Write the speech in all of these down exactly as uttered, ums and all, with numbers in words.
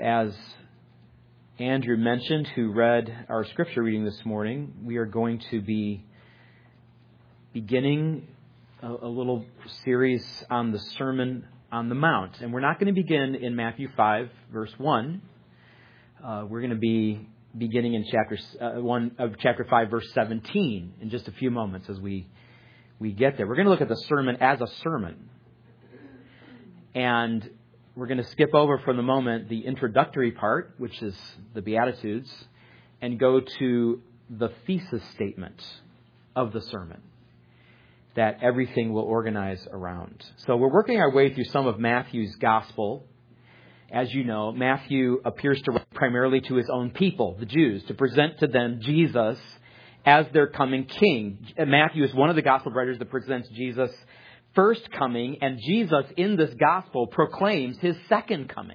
As Andrew mentioned, who read our scripture reading this morning, we are going to be beginning a, a little series on the Sermon on the Mount. And we're not going to begin in Matthew five, verse one. Uh, we're going to be beginning in chapter uh, one of chapter five, verse seventeen, in just a few moments as we we get there. We're going to look at the sermon as a sermon, and we're going to skip over for the moment the introductory part, which is the Beatitudes, and go to the thesis statement of the sermon that everything will organize around. So we're working our way through some of Matthew's gospel. As you know, Matthew appears to write primarily to his own people, the Jews, to present to them Jesus as their coming king. Matthew is one of the gospel writers that presents Jesus' first coming, and Jesus in this gospel proclaims his second coming.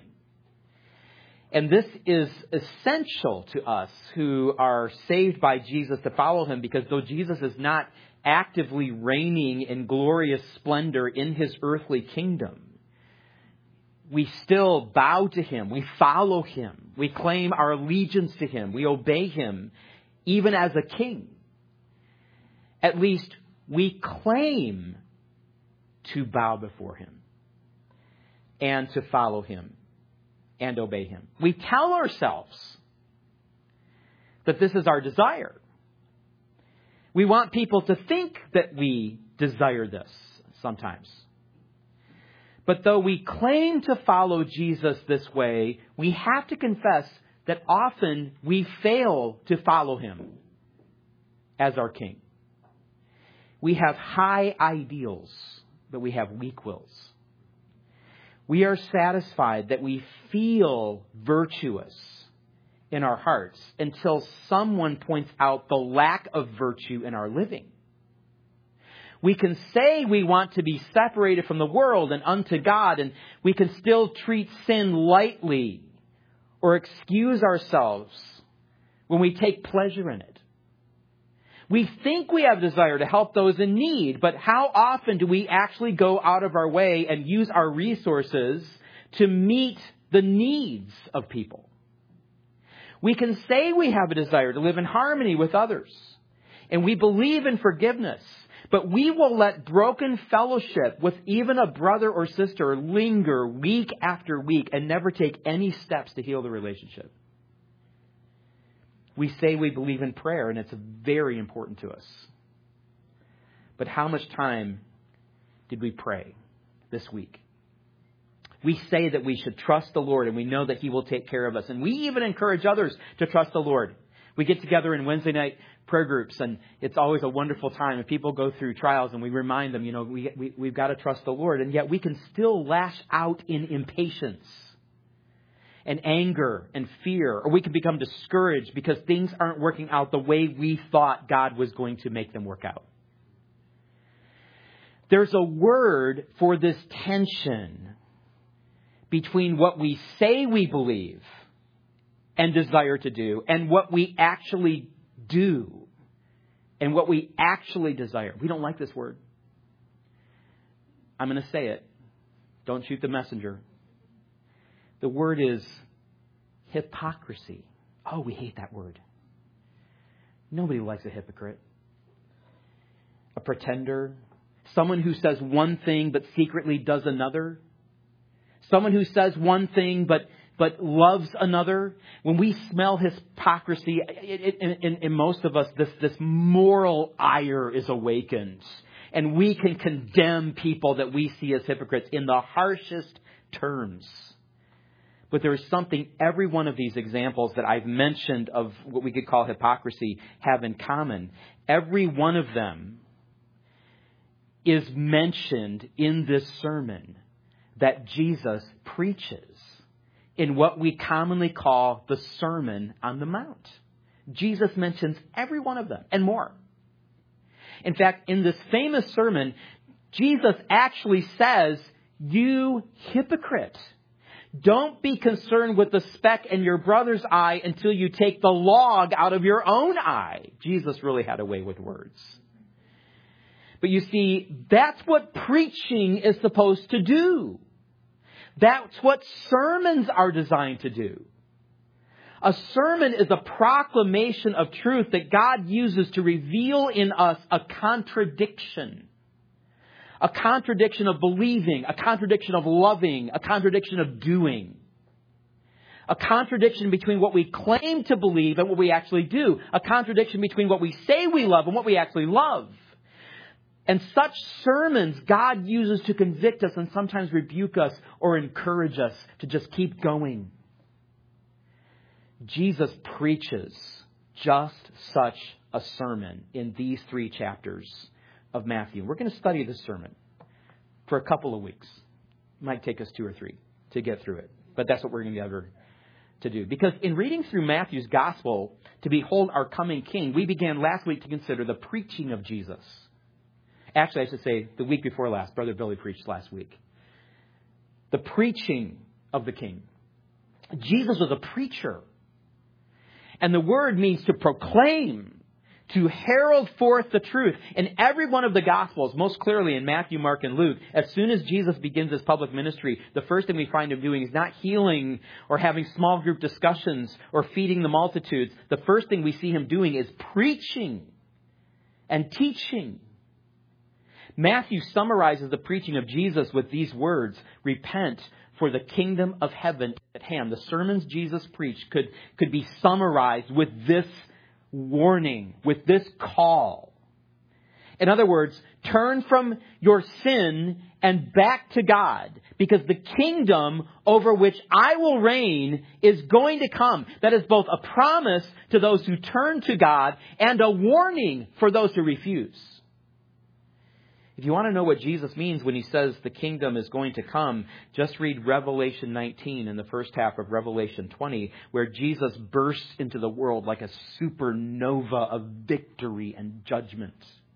And this is essential to us who are saved by Jesus to follow him, because though Jesus is not actively reigning in glorious splendor in his earthly kingdom, we still bow to him. We follow him. We claim our allegiance to him. We obey him, even as a king. At least we claim to bow before him and to follow him and obey him. We tell ourselves that this is our desire. We want people to think that we desire this sometimes. But though we claim to follow Jesus this way, we have to confess that often we fail to follow him as our king. We have high ideals, but we have weak wills. We are satisfied that we feel virtuous in our hearts until someone points out the lack of virtue in our living. We can say we want to be separated from the world and unto God, and we can still treat sin lightly or excuse ourselves when we take pleasure in it. We think we have desire to help those in need, but how often do we actually go out of our way and use our resources to meet the needs of people? We can say we have a desire to live in harmony with others, and we believe in forgiveness, but we will let broken fellowship with even a brother or sister linger week after week and never take any steps to heal the relationship. We say we believe in prayer, and it's very important to us. But how much time did we pray this week? We say that we should trust the Lord, and we know that he will take care of us. And we even encourage others to trust the Lord. We get together in Wednesday night prayer groups, and it's always a wonderful time. And people go through trials, and we remind them, you know, we, we, we've got to trust the Lord. And yet we can still lash out in impatience and anger and fear, or we can become discouraged because things aren't working out the way we thought God was going to make them work out. There's a word for this tension between what we say we believe and desire to do and what we actually do and what we actually desire. We don't like this word. I'm going to say it. Don't shoot the messenger. The word is hypocrisy. Oh, we hate that word. Nobody likes a hypocrite. A pretender. Someone who says one thing but secretly does another. Someone who says one thing but but loves another. When we smell hypocrisy, in, in, in most of us, this, this moral ire is awakened. And we can condemn people that we see as hypocrites in the harshest terms. But there is something every one of these examples that I've mentioned of what we could call hypocrisy have in common. Every one of them is mentioned in this sermon that Jesus preaches in what we commonly call the Sermon on the Mount. Jesus mentions every one of them and more. In fact, in this famous sermon, Jesus actually says, "You hypocrite, don't be concerned with the speck in your brother's eye until you take the log out of your own eye." Jesus really had a way with words. But you see, that's what preaching is supposed to do. That's what sermons are designed to do. A sermon is a proclamation of truth that God uses to reveal in us a contradiction. A contradiction of believing, a contradiction of loving, a contradiction of doing. A contradiction between what we claim to believe and what we actually do. A contradiction between what we say we love and what we actually love. And such sermons God uses to convict us and sometimes rebuke us or encourage us to just keep going. Jesus preaches just such a sermon in these three chapters of Matthew. We're going to study this sermon for a couple of weeks. It might take us two or three to get through it. But that's what we're going to endeavor to do. Because in reading through Matthew's gospel, to behold our coming King, we began last week to consider the preaching of Jesus. Actually, I should say the week before last. Brother Billy preached last week. The preaching of the King. Jesus was a preacher. And the word means to proclaim, to herald forth the truth. In every one of the Gospels, most clearly in Matthew, Mark, and Luke, as soon as Jesus begins his public ministry, the first thing we find him doing is not healing or having small group discussions or feeding the multitudes. The first thing we see him doing is preaching and teaching. Matthew summarizes the preaching of Jesus with these words: repent, for the kingdom of heaven is at hand. The sermons Jesus preached could, could be summarized with this warning, with this call. In other words, turn from your sin and back to God, because the kingdom over which I will reign is going to come. That is both a promise to those who turn to God and a warning for those who refuse. If you want to know what Jesus means when he says the kingdom is going to come, just read Revelation nineteen and the first half of Revelation twenty, where Jesus bursts into the world like a supernova of victory and judgment,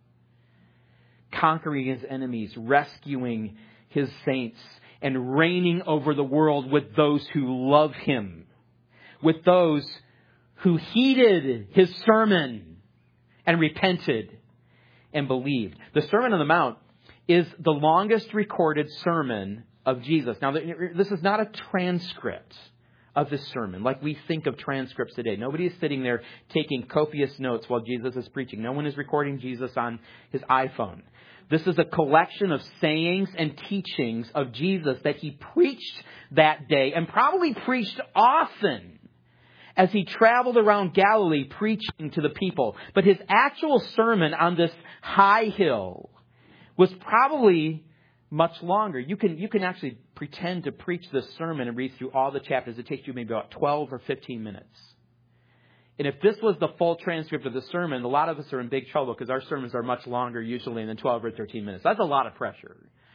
conquering his enemies, rescuing his saints, and reigning over the world with those who love him, with those who heeded his sermon and repented and believed. The Sermon on the Mount is the longest recorded sermon of Jesus. Now, this is not a transcript of this sermon like we think of transcripts today. Nobody is sitting there taking copious notes while Jesus is preaching. No one is recording Jesus on his iPhone. This is a collection of sayings and teachings of Jesus that he preached that day, and probably preached often as he traveled around Galilee preaching to the people. But his actual sermon on this high hill was probably much longer. You can you can actually pretend to preach this sermon and read through all the chapters. It takes you maybe about twelve or fifteen minutes. And if this was the full transcript of the sermon, a lot of us are in big trouble, because our sermons are much longer usually than twelve or thirteen minutes. That's a lot of pressure.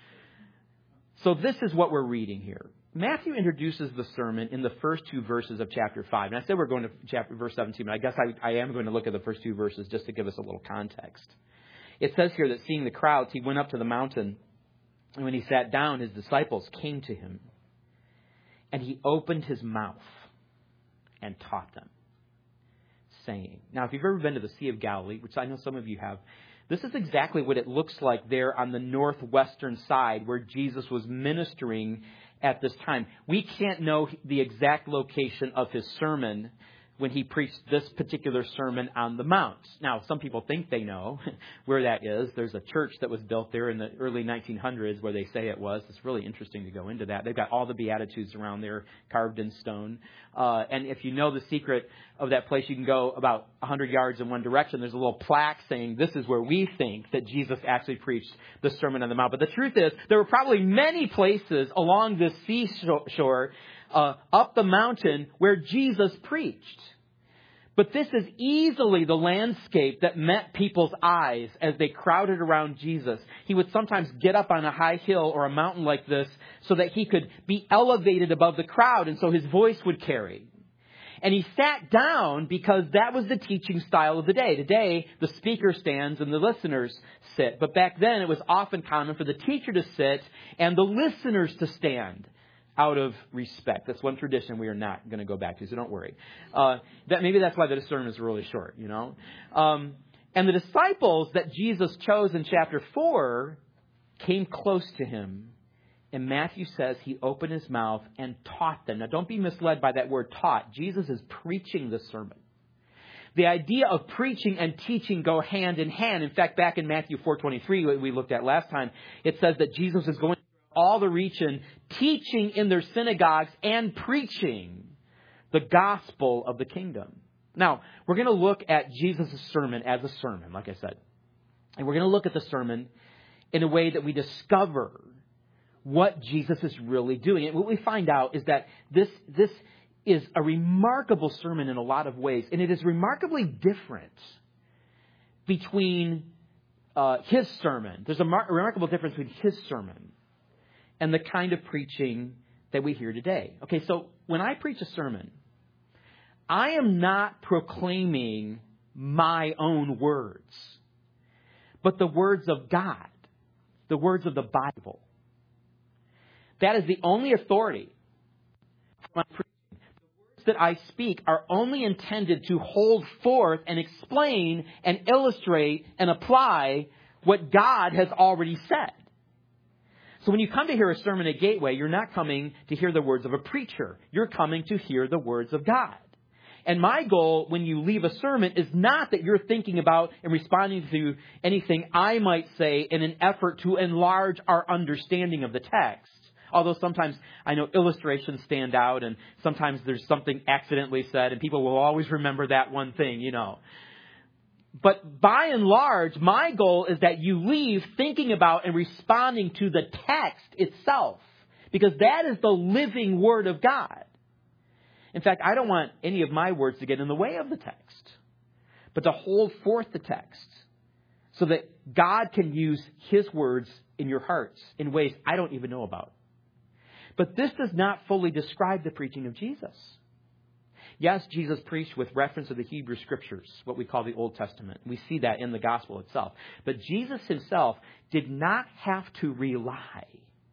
So this is what we're reading here. Matthew introduces the sermon in the first two verses of chapter five. And I said we're going to chapter verse seventeen, but I guess I, I am going to look at the first two verses just to give us a little context. It says here that seeing the crowds, he went up to the mountain, and when he sat down, his disciples came to him, and he opened his mouth and taught them, saying. Now, if you've ever been to the Sea of Galilee, which I know some of you have, this is exactly what it looks like there on the northwestern side where Jesus was ministering at this time. We can't know the exact location of his sermon when he preached this particular Sermon on the Mount. Now, some people think they know where that is. There's a church that was built there in the early nineteen hundreds where they say it was. It's really interesting to go into that. They've got all the Beatitudes around there carved in stone. Uh, and if you know the secret of that place, you can go about one hundred yards in one direction. There's a little plaque saying this is where we think that Jesus actually preached the Sermon on the Mount. But the truth is, there were probably many places along this seashore Uh, up the mountain where Jesus preached. But this is easily the landscape that met people's eyes as they crowded around Jesus. He would sometimes get up on a high hill or a mountain like this so that he could be elevated above the crowd, and so his voice would carry. And he sat down because that was the teaching style of the day. Today, the speaker stands and the listeners sit. But back then, it was often common for the teacher to sit and the listeners to stand, out of respect. That's one tradition we are not going to go back to, so don't worry. Uh, that maybe that's why the sermon is really short, you know. Um, and the disciples that Jesus chose in chapter four came close to him And Matthew says he opened his mouth and taught them. Now, don't be misled by that word taught. Jesus is preaching the sermon. The idea of preaching and teaching go hand in hand. In fact, back in Matthew four twenty-three, what we looked at last time, it says that Jesus is going all the region, teaching in their synagogues and preaching the gospel of the kingdom. Now, we're going to look at Jesus' sermon as a sermon, like I said. And we're going to look at the sermon in a way that we discover what Jesus is really doing. And what we find out is that this, this is a remarkable sermon in a lot of ways. And it is remarkably different between uh, his sermon. There's a mar- remarkable difference between his sermon and the kind of preaching that we hear today. Okay, so when I preach a sermon, I am not proclaiming my own words, but the words of God, the words of the Bible. That is the only authority for my preaching. The words that I speak are only intended to hold forth and explain and illustrate and apply what God has already said. So when you come to hear a sermon at Gateway, you're not coming to hear the words of a preacher. You're coming to hear the words of God. And my goal when you leave a sermon is not that you're thinking about and responding to anything I might say in an effort to enlarge our understanding of the text. Although sometimes I know illustrations stand out and sometimes there's something accidentally said and people will always remember that one thing, you know. But by and large, my goal is that you leave thinking about and responding to the text itself, because that is the living Word of God. In fact, I don't want any of my words to get in the way of the text, but to hold forth the text so that God can use His words in your hearts in ways I don't even know about. But this does not fully describe the preaching of Jesus. Yes, Jesus preached with reference to the Hebrew Scriptures, what we call the Old Testament. We see that in the gospel itself. But Jesus himself did not have to rely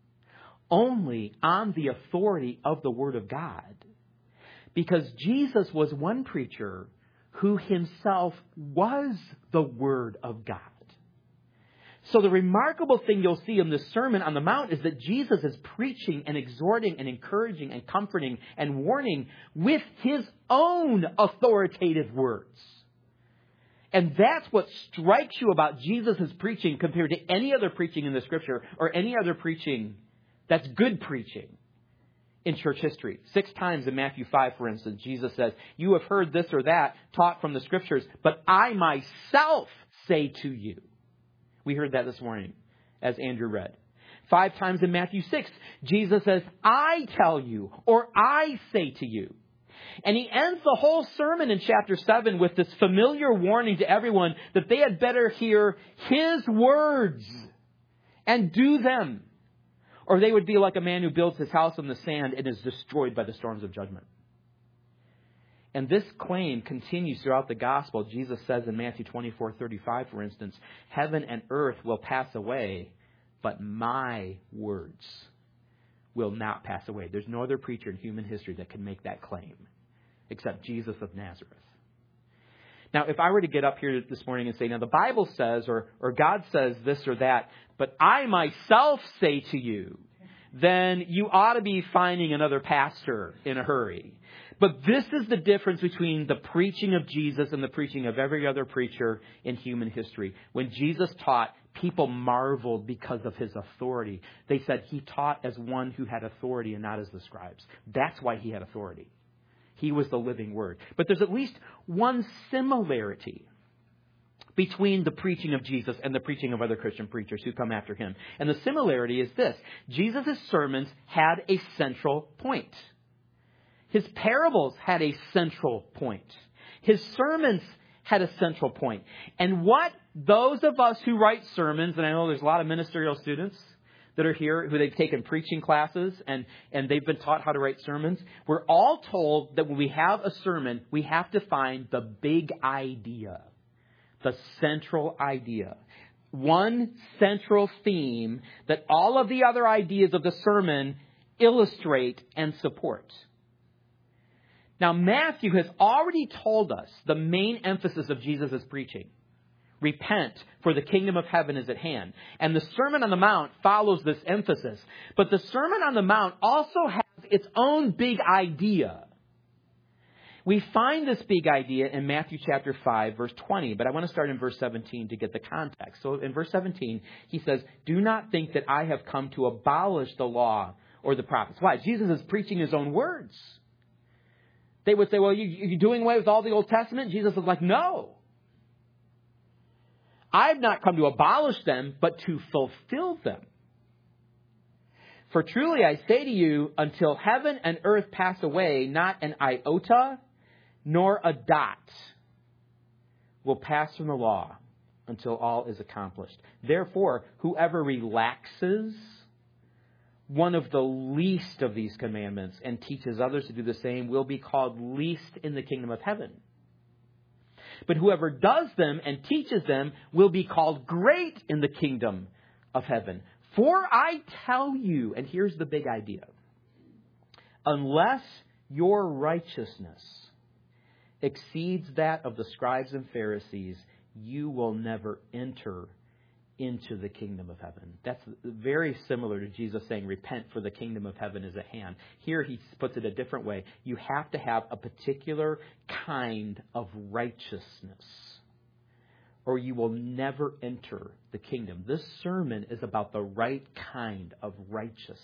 only on the authority of the Word of God, because Jesus was one preacher who himself was the Word of God. So the remarkable thing you'll see in this Sermon on the Mount is that Jesus is preaching and exhorting and encouraging and comforting and warning with his own authoritative words. And that's what strikes you about Jesus' preaching compared to any other preaching in the Scripture or any other preaching that's good preaching in church history. Six times in Matthew five, for instance, Jesus says, "You have heard this or that taught from the Scriptures, but I myself say to you." We heard that this morning as Andrew read. Five times in Matthew six, Jesus says, "I tell you," or "I say to you." And he ends the whole sermon in chapter seven with this familiar warning to everyone that they had better hear his words and do them, or they would be like a man who builds his house on the sand and is destroyed by the storms of judgment. And this claim continues throughout the gospel. Jesus says in Matthew twenty-four thirty-five, for instance, "Heaven and earth will pass away, but my words will not pass away." There's no other preacher in human history that can make that claim except Jesus of Nazareth. Now, if I were to get up here this morning and say, now the Bible says, or, or God says this or that, but I myself say to you, then you ought to be finding another pastor in a hurry. But this is the difference between the preaching of Jesus and the preaching of every other preacher in human history. When Jesus taught, people marveled because of his authority. They said he taught as one who had authority and not as the scribes. That's why he had authority. He was the living word. But there's at least one similarity between the preaching of Jesus and the preaching of other Christian preachers who come after him. And the similarity is this: Jesus' sermons had a central point. His parables had a central point. His sermons had a central point. And what those of us who write sermons, and I know there's a lot of ministerial students that are here who they've taken preaching classes and, and they've been taught how to write sermons, we're all told that when we have a sermon, we have to find the big idea, the central idea. One central theme that all of the other ideas of the sermon illustrate and support. Now, Matthew has already told us the main emphasis of Jesus' preaching. Repent, for the kingdom of heaven is at hand. And the Sermon on the Mount follows this emphasis. But the Sermon on the Mount also has its own big idea. We find this big idea in Matthew chapter five, verse twenty. But I want to start in verse seventeen to get the context. So in verse seventeen, he says, do not think that I have come to abolish the law or the prophets. Why? Jesus is preaching his own words. They would say, well, you, you're doing away with all the Old Testament? Jesus is like, no. I have not come to abolish them, but to fulfill them. For truly I say to you, until heaven and earth pass away, not an iota nor a dot will pass from the law until all is accomplished. Therefore, whoever relaxes one of the least of these commandments and teaches others to do the same will be called least in the kingdom of heaven. But whoever does them and teaches them will be called great in the kingdom of heaven. For I tell you, and here's the big idea, unless your righteousness exceeds that of the scribes and Pharisees, you will never enter into the kingdom of heaven. That's very similar to Jesus saying, repent, for the kingdom of heaven is at hand. Here he puts it a different way. You have to have a particular kind of righteousness, or you will never enter the kingdom. This sermon is about the right kind of righteousness.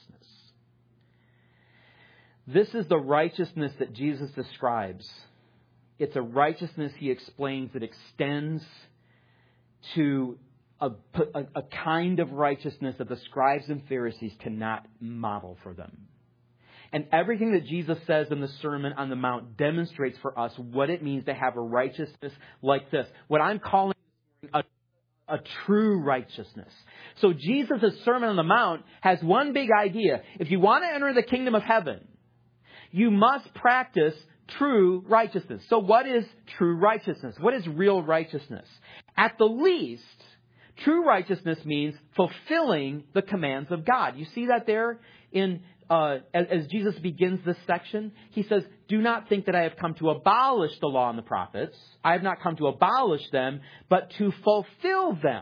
This is the righteousness that Jesus describes. It's a righteousness, he explains, that extends to a, a, a kind of righteousness that the scribes and Pharisees cannot model for them. And everything that Jesus says in the Sermon on the Mount demonstrates for us what it means to have a righteousness like this. What I'm calling a, a true righteousness. So Jesus' Sermon on the Mount has one big idea. If you want to enter the kingdom of heaven, you must practice true righteousness. So what is true righteousness? What is real righteousness? At the least, true righteousness means fulfilling the commands of God. You see that there in uh, as, as Jesus begins this section? He says, do not think that I have come to abolish the law and the prophets. I have not come to abolish them, but to fulfill them.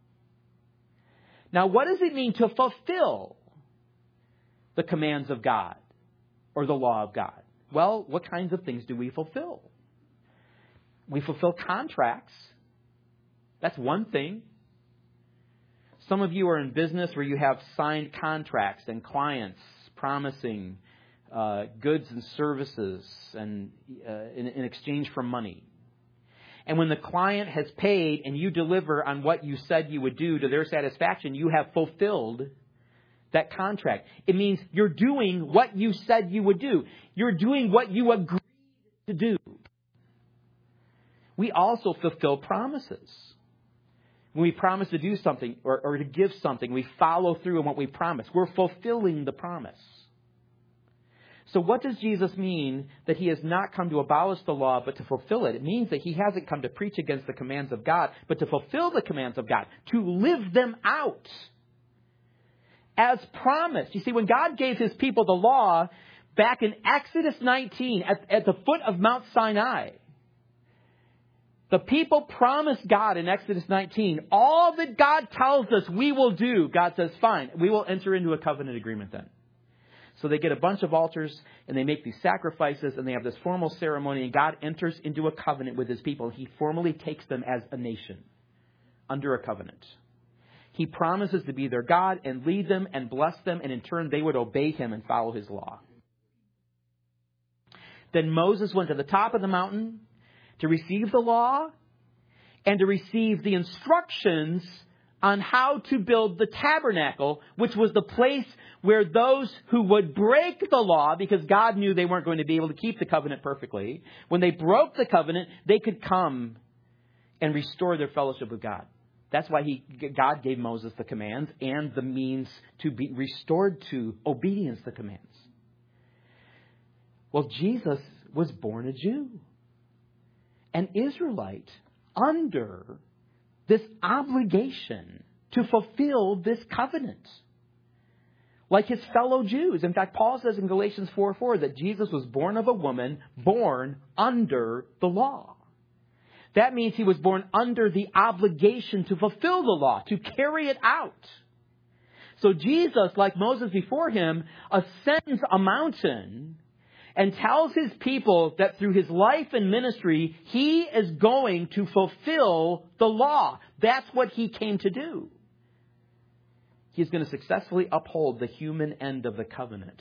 Now, what does it mean to fulfill the commands of God or the law of God? Well, what kinds of things do we fulfill? We fulfill contracts. That's one thing. Some of you are in business where you have signed contracts and clients promising uh, goods and services and uh, in, in exchange for money. And when the client has paid and you deliver on what you said you would do to their satisfaction, you have fulfilled that contract. It means you're doing what you said you would do. You're doing what you agreed to do. We also fulfill promises. When we promise to do something or, or to give something, we follow through on what we promise. We're fulfilling the promise. So what does Jesus mean that he has not come to abolish the law, but to fulfill it? It means that he hasn't come to preach against the commands of God, but to fulfill the commands of God, to live them out as promised. You see, when God gave his people the law back in Exodus nineteen at, at the foot of Mount Sinai, the people promised God in Exodus nineteen, all that God tells us we will do. God says, fine, we will enter into a covenant agreement then. So they get a bunch of altars and they make these sacrifices and they have this formal ceremony, and God enters into a covenant with his people. He formally takes them as a nation under a covenant. He promises to be their God and lead them and bless them, and in turn they would obey him and follow his law. Then Moses went to the top of the mountain to receive the law and to receive the instructions on how to build the tabernacle, which was the place where those who would break the law, because God knew they weren't going to be able to keep the covenant perfectly, when they broke the covenant, they could come and restore their fellowship with God. That's why he, God gave Moses the commands and the means to be restored to obedience to the commands. Well, Jesus was born a Jew, an Israelite, under this obligation to fulfill this covenant, like his fellow Jews. In fact, Paul says in Galatians four four that Jesus was born of a woman, born under the law. That means he was born under the obligation to fulfill the law, to carry it out. So Jesus, like Moses before him, ascends a mountain and tells his people that through his life and ministry, he is going to fulfill the law. That's what he came to do. He's going to successfully uphold the human end of the covenant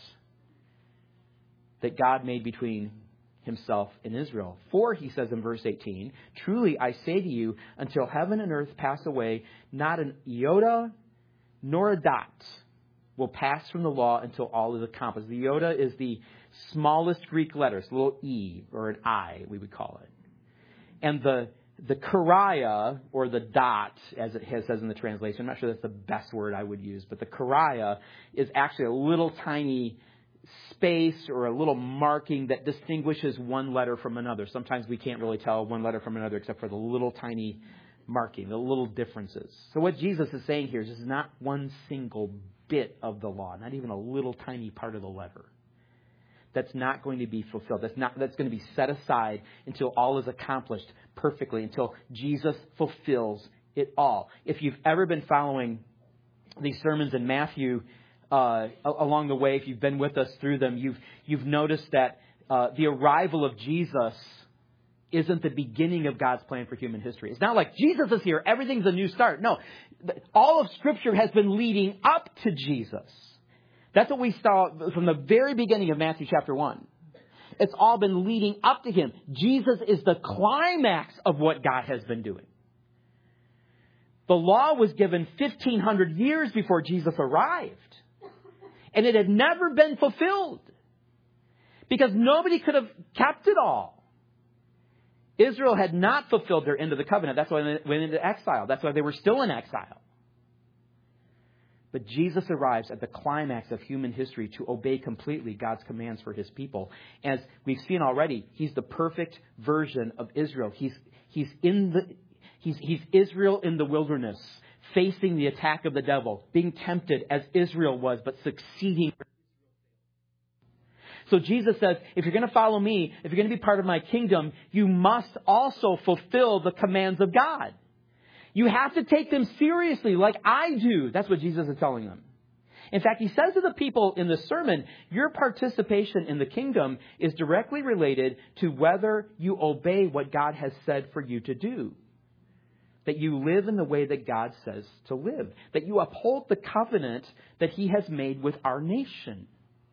that God made between himself and Israel. For, he says in verse eighteen, truly I say to you, until heaven and earth pass away, not an iota nor a dot will pass from the law until all is accomplished. The iota is the smallest Greek letter. It's a little e or an I, we would call it. And the the kariah, or the dot, as it has, says in the translation, I'm not sure that's the best word I would use, but the kariah is actually a little tiny space or a little marking that distinguishes one letter from another. Sometimes we can't really tell one letter from another except for the little tiny marking, the little differences. So what Jesus is saying here is this is not one single bit of the law, not even a little tiny part of the letter. That's not going to be fulfilled. That's not, that's going to be set aside until all is accomplished perfectly, until Jesus fulfills it all. If you've ever been following these sermons in Matthew uh, along the way, if you've been with us through them, you've you've noticed that uh, the arrival of Jesus isn't the beginning of God's plan for human history. It's not like Jesus is here, everything's a new start. No, all of Scripture has been leading up to Jesus. That's what we saw from the very beginning of Matthew chapter one. It's all been leading up to him. Jesus is the climax of what God has been doing. The law was given fifteen hundred years before Jesus arrived. And it had never been fulfilled. Because nobody could have kept it all. Israel had not fulfilled their end of the covenant. That's why they went into exile. That's why they were still in exile. But Jesus arrives at the climax of human history to obey completely God's commands for his people. As we've seen already, he's the perfect version of Israel. He's he's in the he's he's Israel in the wilderness, facing the attack of the devil, being tempted as Israel was, but succeeding. So Jesus says, if you're going to follow me, if you're going to be part of my kingdom, you must also fulfill the commands of God. You have to take them seriously like I do. That's what Jesus is telling them. In fact, he says to the people in the sermon, your participation in the kingdom is directly related to whether you obey what God has said for you to do. That you live in the way that God says to live. That you uphold the covenant that he has made with our nation.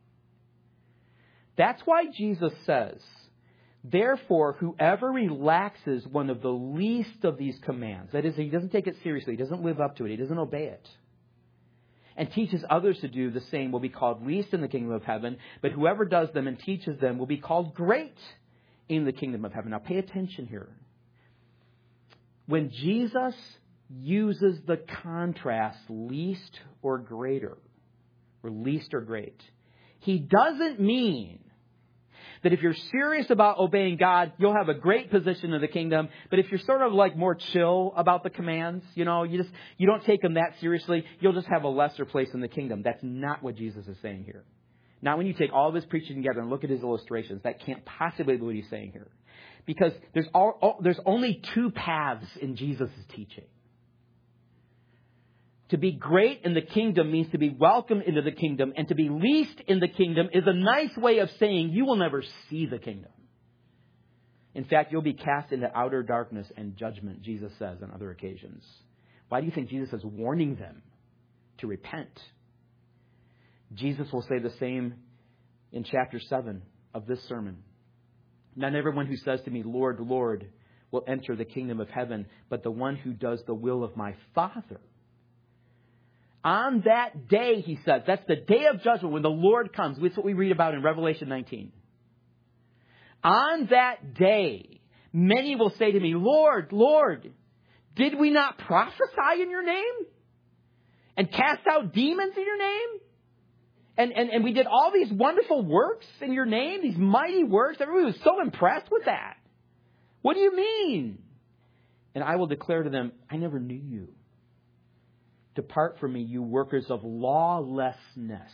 That's why Jesus says, therefore, whoever relaxes one of the least of these commands, that is, he doesn't take it seriously, he doesn't live up to it, he doesn't obey it, and teaches others to do the same, will be called least in the kingdom of heaven, but whoever does them and teaches them will be called great in the kingdom of heaven. Now pay attention here. When Jesus uses the contrast least or greater, or least or great, he doesn't mean that if you're serious about obeying God, you'll have a great position in the kingdom. But if you're sort of like more chill about the commands, you know, you just you don't take them that seriously, you'll just have a lesser place in the kingdom. That's not what Jesus is saying here. Not when you take all of his preaching together and look at his illustrations. That can't possibly be what he's saying here. Because there's all, all, there's only two paths in Jesus' teaching. To be great in the kingdom means to be welcomed into the kingdom. And to be least in the kingdom is a nice way of saying you will never see the kingdom. In fact, you'll be cast into outer darkness and judgment, Jesus says on other occasions. Why do you think Jesus is warning them to repent? Jesus will say the same in chapter seven of this sermon. Not everyone who says to me, Lord, Lord, will enter the kingdom of heaven, but the one who does the will of my Father. On that day, he says, that's the day of judgment when the Lord comes. That's what we read about in Revelation nineteen. On that day, many will say to me, Lord, Lord, did we not prophesy in your name? And cast out demons in your name? And, and, and we did all these wonderful works in your name, these mighty works. Everybody was so impressed with that. What do you mean? And I will declare to them, I never knew you. Depart from me, you workers of lawlessness.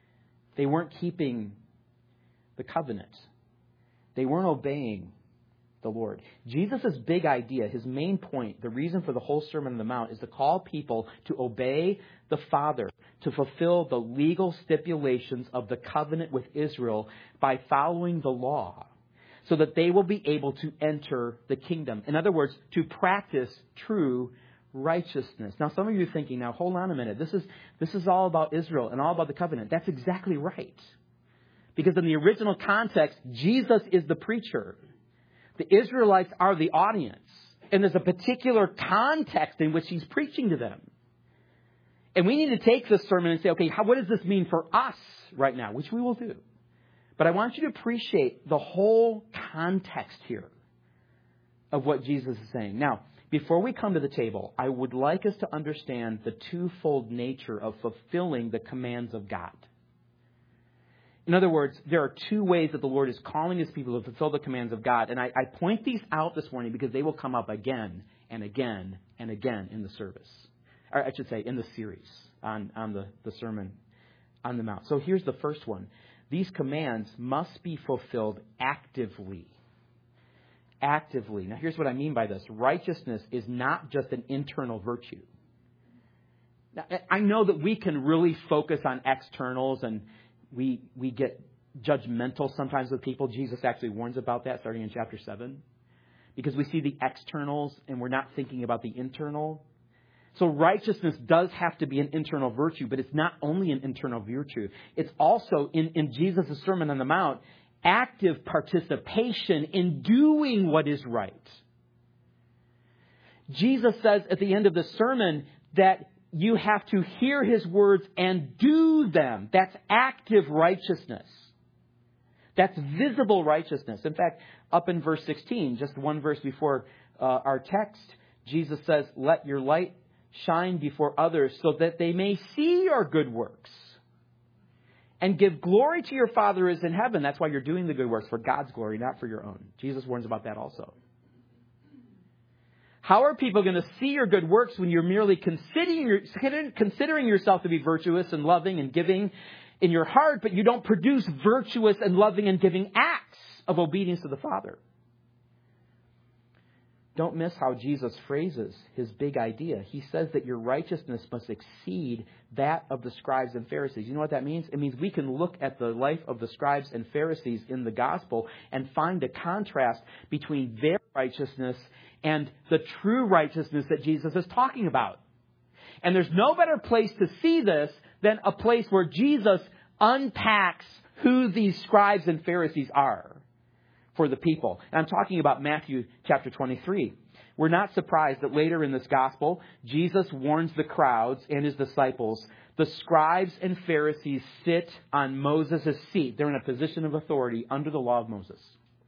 They weren't keeping the covenant. They weren't obeying the Lord. Jesus' big idea, his main point, the reason for the whole Sermon on the Mount is to call people to obey the Father, to fulfill the legal stipulations of the covenant with Israel by following the law, so that they will be able to enter the kingdom. In other words, to practice true righteousness. Now, some of you are thinking, now, hold on a minute. This is, this is all about Israel and all about the covenant. That's exactly right. Because in the original context, Jesus is the preacher. The Israelites are the audience. And there's a particular context in which he's preaching to them. And we need to take this sermon and say, okay, how, what does this mean for us right now? Which we will do. But I want you to appreciate the whole context here of what Jesus is saying. Now, before we come to the table, I would like us to understand the twofold nature of fulfilling the commands of God. In other words, there are two ways that the Lord is calling his people to fulfill the commands of God. And I, I point these out this morning because they will come up again and again and again in the service. Or I should say in the series on, on the, the Sermon on the Mount. So here's the first one. These commands must be fulfilled actively. Actively. Now here's what I mean by this. Righteousness is not just an internal virtue. Now, I know that we can really focus on externals and we we get judgmental sometimes with people. Jesus actually warns about that starting in chapter seven. Because we see the externals and we're not thinking about the internal. So righteousness does have to be an internal virtue, but it's not only an internal virtue. It's also, in, in Jesus' Sermon on the Mount, active participation in doing what is right. Jesus says at the end of the sermon that you have to hear his words and do them. That's active righteousness. That's visible righteousness. In fact, up in verse sixteen, just one verse before uh, our text, Jesus says, let your light shine before others so that they may see your good works and give glory to your Father who is in heaven. That's why you're doing the good works, for God's glory, not for your own. Jesus warns about that also. How are people going to see your good works when you're merely considering, considering yourself to be virtuous and loving and giving in your heart, but you don't produce virtuous and loving and giving acts of obedience to the Father? Don't miss how Jesus phrases his big idea. He says that your righteousness must exceed that of the scribes and Pharisees. You know what that means? It means we can look at the life of the scribes and Pharisees in the gospel and find a contrast between their righteousness and the true righteousness that Jesus is talking about. And there's no better place to see this than a place where Jesus unpacks who these scribes and Pharisees are for the people. And I'm talking about Matthew chapter twenty-three. We're not surprised that later in this gospel, Jesus warns the crowds and his disciples, the scribes and Pharisees sit on Moses' seat. They're in a position of authority under the law of Moses.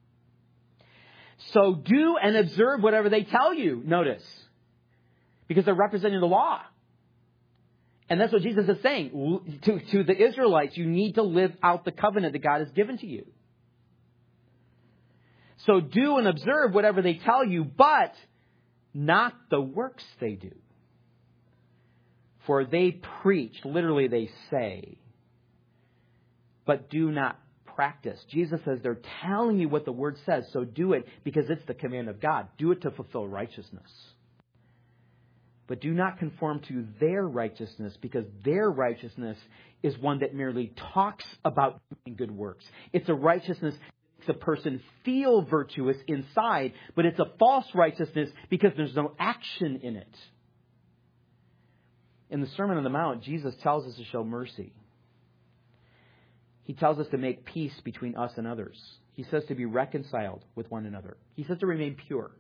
So do and observe whatever they tell you, notice, because they're representing the law. And that's what Jesus is saying. To, to the Israelites, you need to live out the covenant that God has given to you. So do and observe whatever they tell you, but not the works they do. For they preach, literally they say, but do not practice. Jesus says they're telling you what the word says, so do it because it's the command of God. Do it to fulfill righteousness. But do not conform to their righteousness, because their righteousness is one that merely talks about doing good works. It's a righteousness that makes a person feel virtuous inside, but it's a false righteousness because there's no action in it. In the Sermon on the Mount, Jesus tells us to show mercy. He tells us to make peace between us and others. He says to be reconciled with one another. He says to remain pure.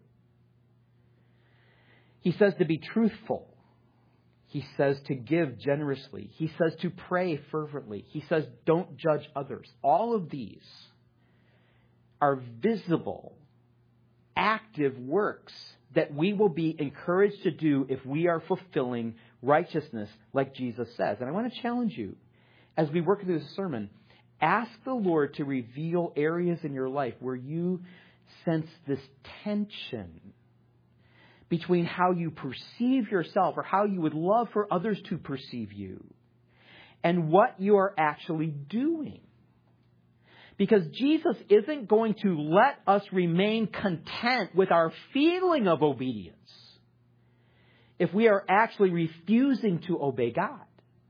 He says to be truthful. He says to give generously. He says to pray fervently. He says don't judge others. All of these are visible, active works that we will be encouraged to do if we are fulfilling righteousness like Jesus says. And I want to challenge you as we work through this sermon, ask the Lord to reveal areas in your life where you sense this tension between how you perceive yourself or how you would love for others to perceive you and what you are actually doing. Because Jesus isn't going to let us remain content with our feeling of obedience if we are actually refusing to obey God.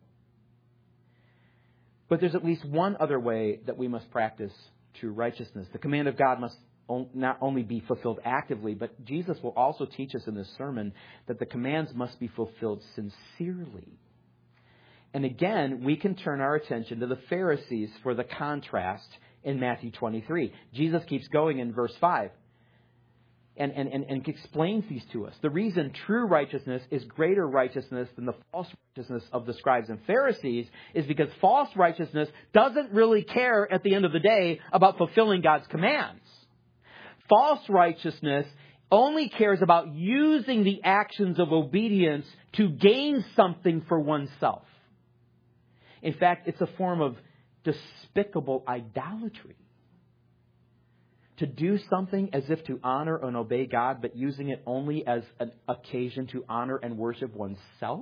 But there's at least one other way that we must practice true righteousness. The command of God must not only be fulfilled actively, but Jesus will also teach us in this sermon that the commands must be fulfilled sincerely. And again, we can turn our attention to the Pharisees for the contrast in Matthew twenty-three. Jesus keeps going in verse five and, and, and, and explains these to us. The reason true righteousness is greater righteousness than the false righteousness of the scribes and Pharisees is because false righteousness doesn't really care at the end of the day about fulfilling God's commands. False righteousness only cares about using the actions of obedience to gain something for oneself. In fact, it's a form of despicable idolatry. To do something as if to honor and obey God, but using it only as an occasion to honor and worship oneself.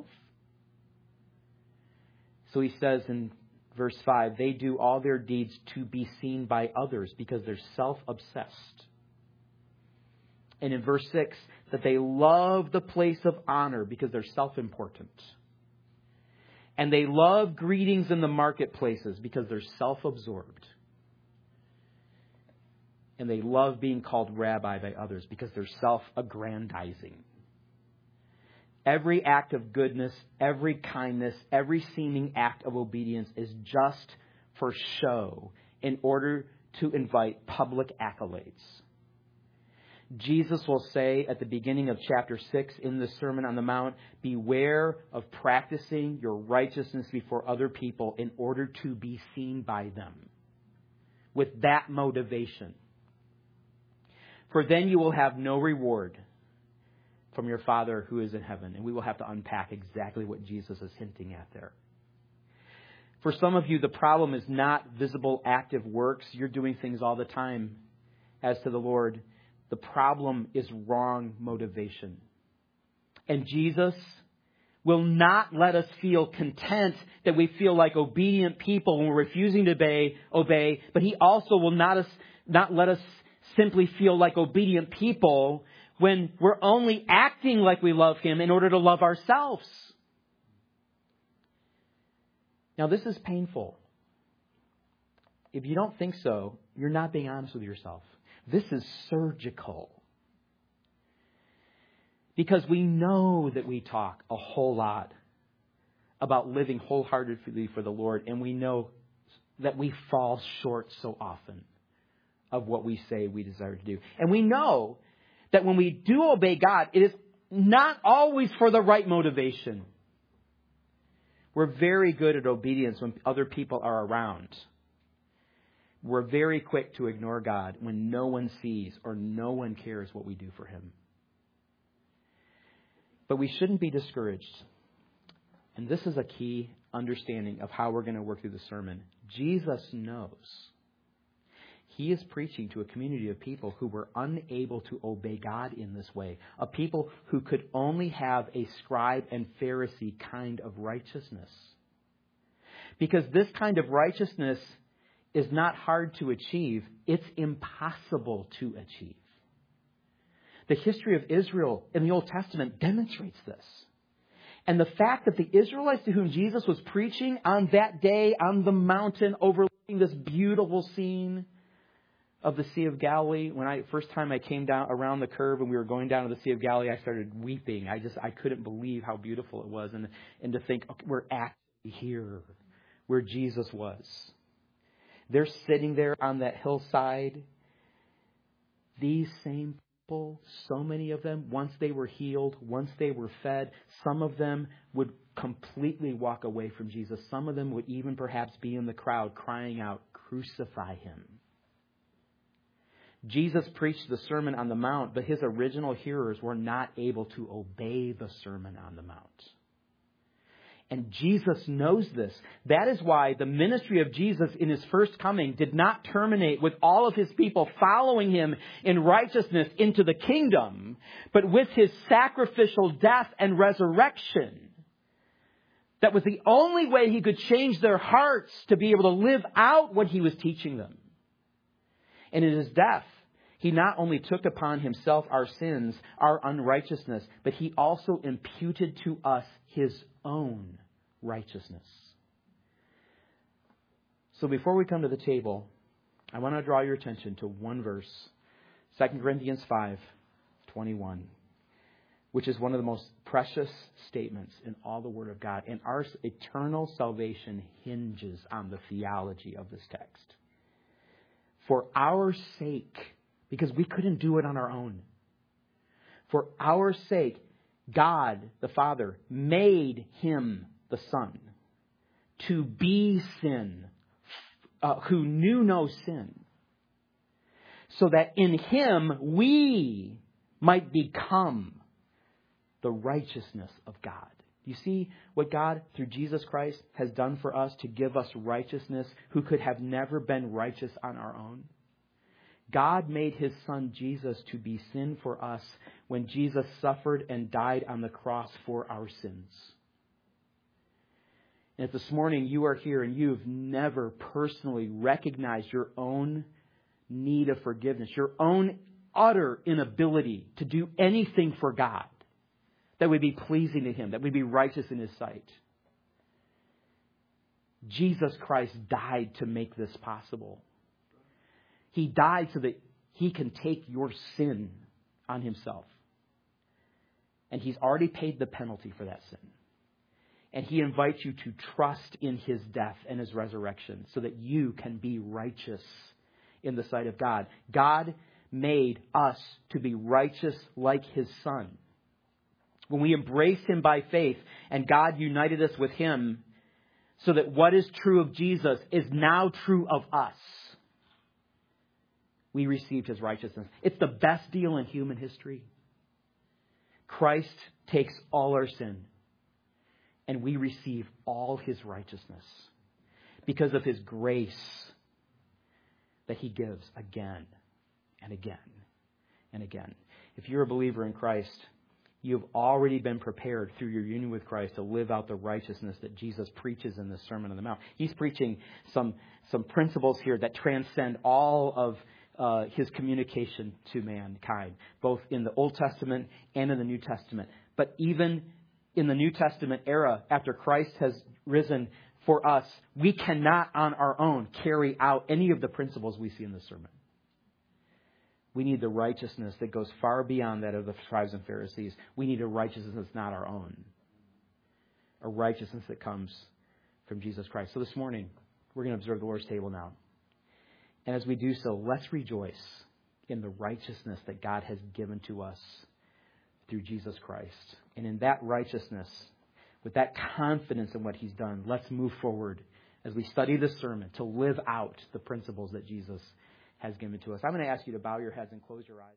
So he says in verse five, they do all their deeds to be seen by others because they're self-obsessed. And in verse six, that they love the place of honor because they're self-important. And they love greetings in the marketplaces because they're self-absorbed. And they love being called rabbi by others because they're self-aggrandizing. Every act of goodness, every kindness, every seeming act of obedience is just for show in order to invite public accolades. Jesus will say at the beginning of chapter six in the Sermon on the Mount, beware of practicing your righteousness before other people in order to be seen by them. With that motivation. For then you will have no reward from your Father who is in heaven. And we will have to unpack exactly what Jesus is hinting at there. For some of you, the problem is not visible active works. You're doing things all the time as to the Lord. The problem is wrong motivation. And Jesus will not let us feel content that we feel like obedient people when we're refusing to obey, obey. But He also will not, us, not let us simply feel like obedient people when we're only acting like we love Him in order to love ourselves. Now, this is painful. If you don't think so, you're not being honest with yourself. This is surgical. Because we know that we talk a whole lot about living wholeheartedly for the Lord, and we know that we fall short so often of what we say we desire to do. And we know that when we do obey God, it is not always for the right motivation. We're very good at obedience when other people are around. We're very quick to ignore God when no one sees or no one cares what we do for Him. But we shouldn't be discouraged. And this is a key understanding of how we're going to work through the sermon. Jesus knows He is preaching to a community of people who were unable to obey God in this way. A people who could only have a scribe and Pharisee kind of righteousness. Because this kind of righteousness is not hard to achieve. It's impossible to achieve. The history of Israel in the Old Testament demonstrates this. And the fact that the Israelites to whom Jesus was preaching on that day on the mountain overlooking this beautiful scene of the Sea of Galilee, when I first time I came down around the curve and we were going down to the Sea of Galilee, I started weeping. I just I couldn't believe how beautiful it was, and and to think, okay, we're actually here where Jesus was. They're sitting there on that hillside. These same people, so many of them, once they were healed, once they were fed, some of them would completely walk away from Jesus. Some of them would even perhaps be in the crowd crying out, "Crucify Him." Jesus preached the Sermon on the Mount, but His original hearers were not able to obey the Sermon on the Mount. And Jesus knows this. That is why the ministry of Jesus in His first coming did not terminate with all of His people following Him in righteousness into the kingdom, but with His sacrificial death and resurrection. That was the only way He could change their hearts to be able to live out what He was teaching them. And in his death, he not only took upon himself our sins, our unrighteousness, but he also imputed to us his own righteousness. So before we come to the table, I want to draw your attention to one verse, Second Corinthians five twenty-one, which is one of the most precious statements in all the Word of God. And our eternal salvation hinges on the theology of this text. For our sake, because we couldn't do it on our own, for our sake, God, the Father, made him, the Son, to be sin, uh, who knew no sin, so that in him we might become the righteousness of God. You see what God, through Jesus Christ, has done for us to give us righteousness who could have never been righteous on our own? God made his Son Jesus to be sin for us when Jesus suffered and died on the cross for our sins. And if this morning you are here and you've never personally recognized your own need of forgiveness, your own utter inability to do anything for God that would be pleasing to him, that would be righteous in his sight, Jesus Christ died to make this possible. He died so that he can take your sin on himself. And he's already paid the penalty for that sin. And he invites you to trust in his death and his resurrection so that you can be righteous in the sight of God. God made us to be righteous like his Son. When we embrace him by faith and God united us with him so that what is true of Jesus is now true of us, we received his righteousness. It's the best deal in human history. Christ takes all our sin and we receive all his righteousness because of his grace that he gives again and again and again. If you're a believer in Christ, you've already been prepared through your union with Christ to live out the righteousness that Jesus preaches in the Sermon on the Mount. He's preaching some, some principles here that transcend all of uh, his communication to mankind, both in the Old Testament and in the New Testament. But even in the New Testament era, after Christ has risen for us, we cannot on our own carry out any of the principles we see in the sermon. We need the righteousness that goes far beyond that of the scribes and Pharisees. We need a righteousness that's not our own. A righteousness that comes from Jesus Christ. So this morning, we're going to observe the Lord's table now. And as we do so, let's rejoice in the righteousness that God has given to us through Jesus Christ. And in that righteousness, with that confidence in what he's done, let's move forward as we study this sermon to live out the principles that Jesus has given to us. I'm going to ask you to bow your heads and close your eyes.